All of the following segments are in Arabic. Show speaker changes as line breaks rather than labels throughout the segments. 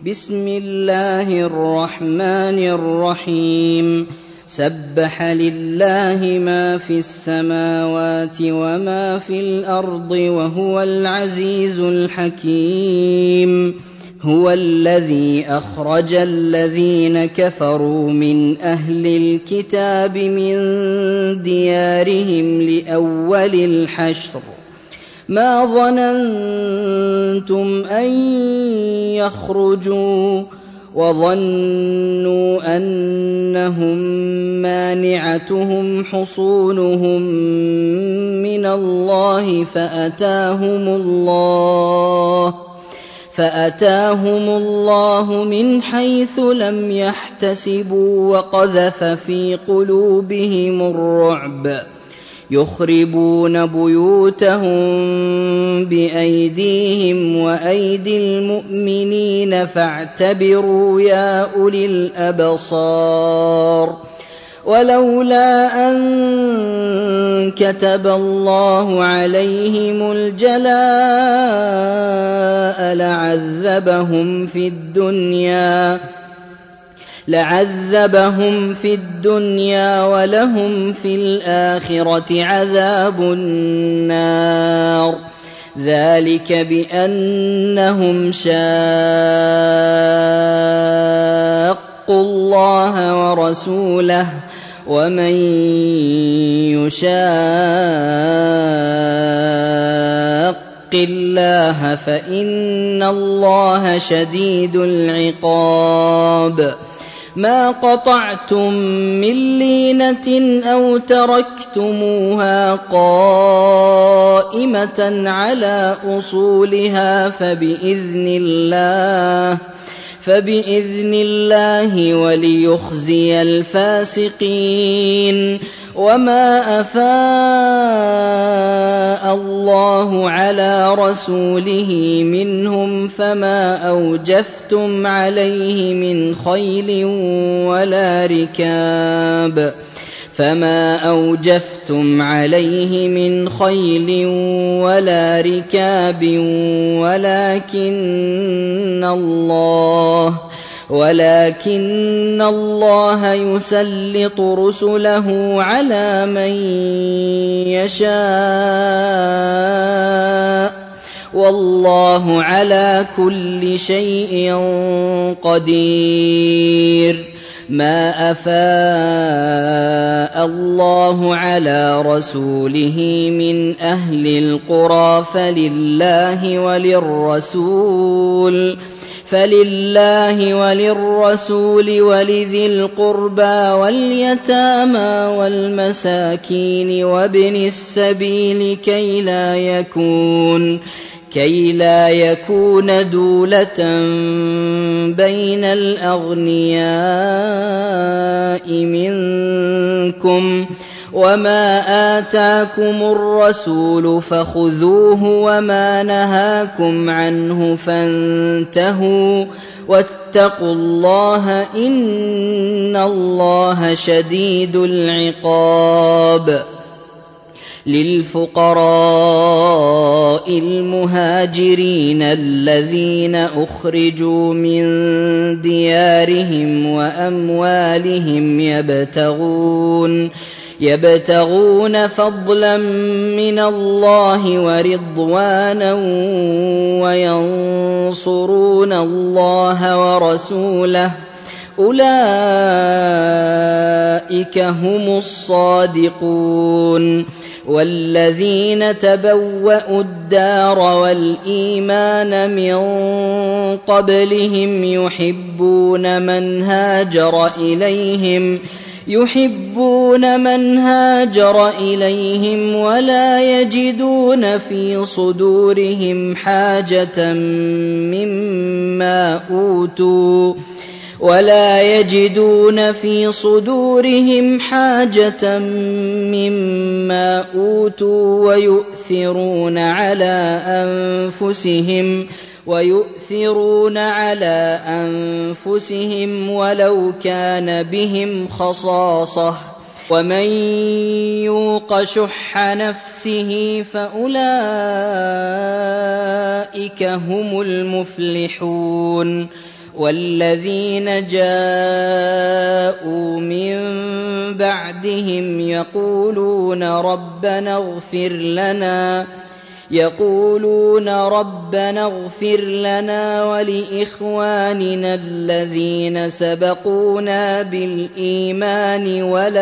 بسم الله الرحمن الرحيم سبح لله ما في السماوات وما في الأرض وهو العزيز الحكيم هو الذي أخرج الذين كفروا من أهل الكتاب من ديارهم لأول الحشر ما ظننتم أن يخرجوا وظنوا أنهم مانعتهم حصونهم من الله فأتاهم الله من حيث لم يحتسبوا وقذف في قلوبهم الرعب يخربون بيوتهم بأيديهم وأيدي المؤمنين فاعتبروا يا أولي الأبصار ولولا أن كتب الله عليهم الجلاء لعذبهم في الدنيا ولهم في الآخرة عذاب النار ذلك بأنهم شاقوا الله ورسوله ومن يشاق الله فإن الله شديد العقاب ما قطعتم من لينة أو تركتموها قائمة على أصولها فبإذن الله وليخزي الفاسقين وما أفاء الله على رسوله منهم فما أوجفتم عليه من خيل ولا ركاب ولكن الله يسلط رسله على من يشاء والله على كل شيء قدير ما أفاء الله على رسوله من أهل القرى فلله وللرسول ولذي القربى واليتامى والمساكين وابن السبيل كي لا يكون دولة بين الأغنياء منكم وما آتاكم الرسول فخذوه وما نهاكم عنه فانتهوا واتقوا الله إن الله شديد العقاب للفقراء المهاجرين الذين أخرجوا من ديارهم وأموالهم يبتغون فضلا من الله ورضوانا وينصرون الله ورسوله أولئك هم الصادقون والذين تبوأوا الدار والإيمان من قبلهم يحبون من هاجر إليهم ولا يجدون في صدورهم حاجة مما أوتوا ويؤثرون على أنفسهم ولو كان بهم خصاصة ومن يوق شح نفسه فأولئك هم المفلحون والذين جاءوا من بعدهم يقولون ربنا اغفر لنا ولإخواننا الذين سبقونا بالإيمان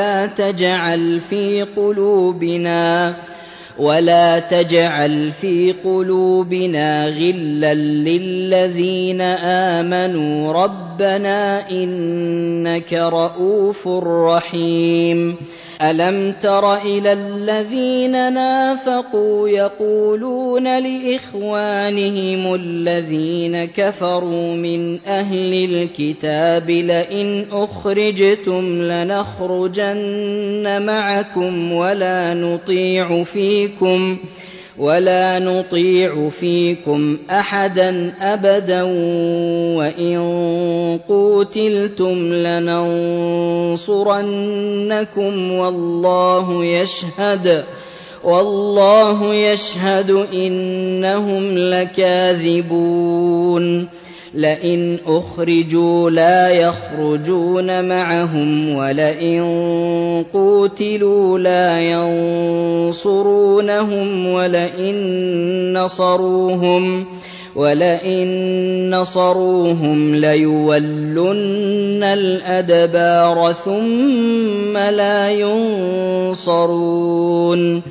ولا تجعل في قلوبنا غلا للذين آمنوا ربنا إنك رؤوف رحيم. ألم تر إلى الذين نافقوا يقولون لإخوانهم الذين كفروا من أهل الكتاب لئن أخرجتم لنخرجن معكم ولا نطيع فيكم أحدا أبدا وإن قوتلتم لننصرنكم والله يشهد إنهم لكاذبون. لئن أخرجوا لا يخرجون معهم ولئن قوتلوا لا ينصرونهم ولئن نصروهم ليولن الأدبار ثم لا ينصرون.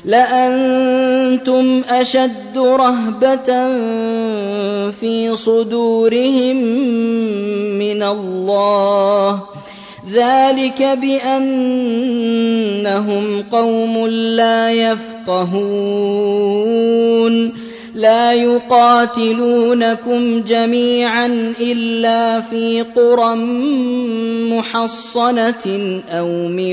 لأنتم أشد رهبة في صدورهم من الله ذلك بأنهم قوم لا يفقهون. لا يقاتلونكم جميعا إلا في قرى محصنة أو من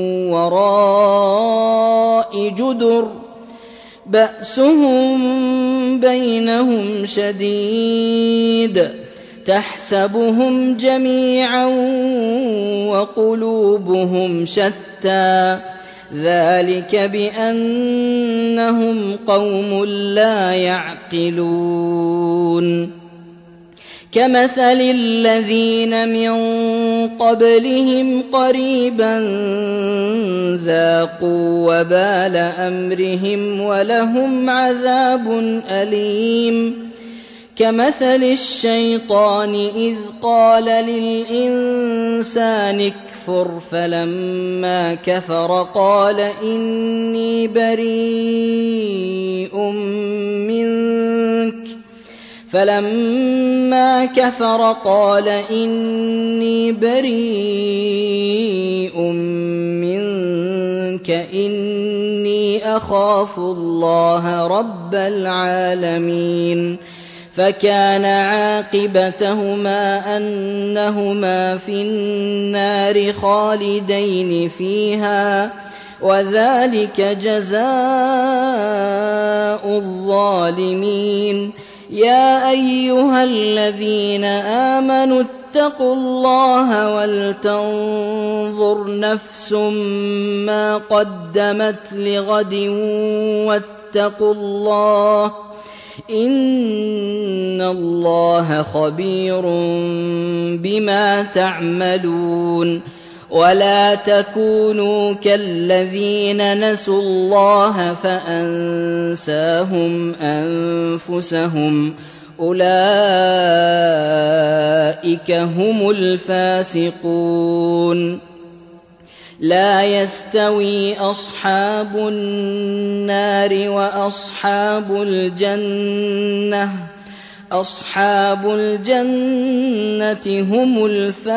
وراء جدر بأسهم بينهم شديد تحسبهم جميعا وقلوبهم شتى ذلك بأنهم قوم لا يعقلون. كمثل الذين من قبلهم قريبا ذاقوا وبال أمرهم ولهم عذاب أليم. كمثل الشيطان إذ قال للإنسان اكفر فلما كفر قال إني بريء منك إني أخاف الله رب العالمين. فكان عاقبتهما أنهما في النار خالدين فيها وذلك جزاء الظالمين. يا أيها الذين آمنوا اتقوا الله ولتنظر نفس ما قدمت لغد واتقوا الله إن الله خبير بما تعملون. ولا تكونوا كالذين نسوا الله فأنساهم أنفسهم أولئك هم الفاسقون. لا يستوي أصحاب النار وأصحاب الجنة هم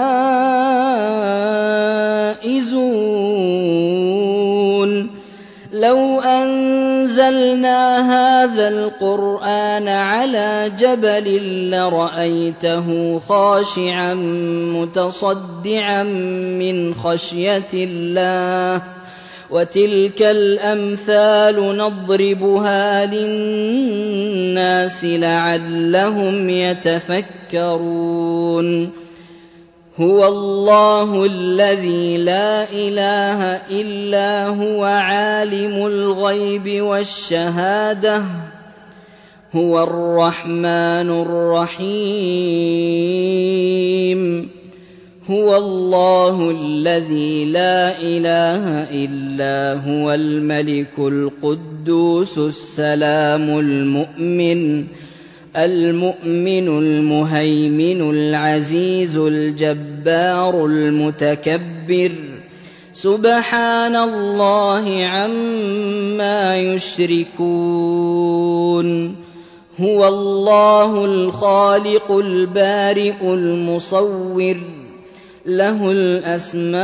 الفائزون. لو أنزلنا هذا القرآن على جبل لرأيته خاشعا متصدعا من خشية الله وتلك الأمثال نضربها للناس لعلهم يتفكرون. هو الله الذي لا إله إلا هو عالم الغيب والشهادة هو الرحمن الرحيم. هو الله الذي لا إله إلا هو الملك القدوس السلام المؤمن المهيمن العزيز الجبار المتكبر سبحان الله عما يشركون هو الله الخالق البارئ المصور له الأسماء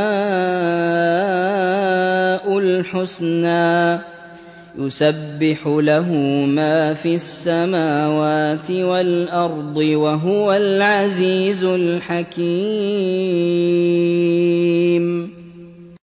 الحسنى يسبح له ما في السماوات والأرض وهو العزيز الحكيم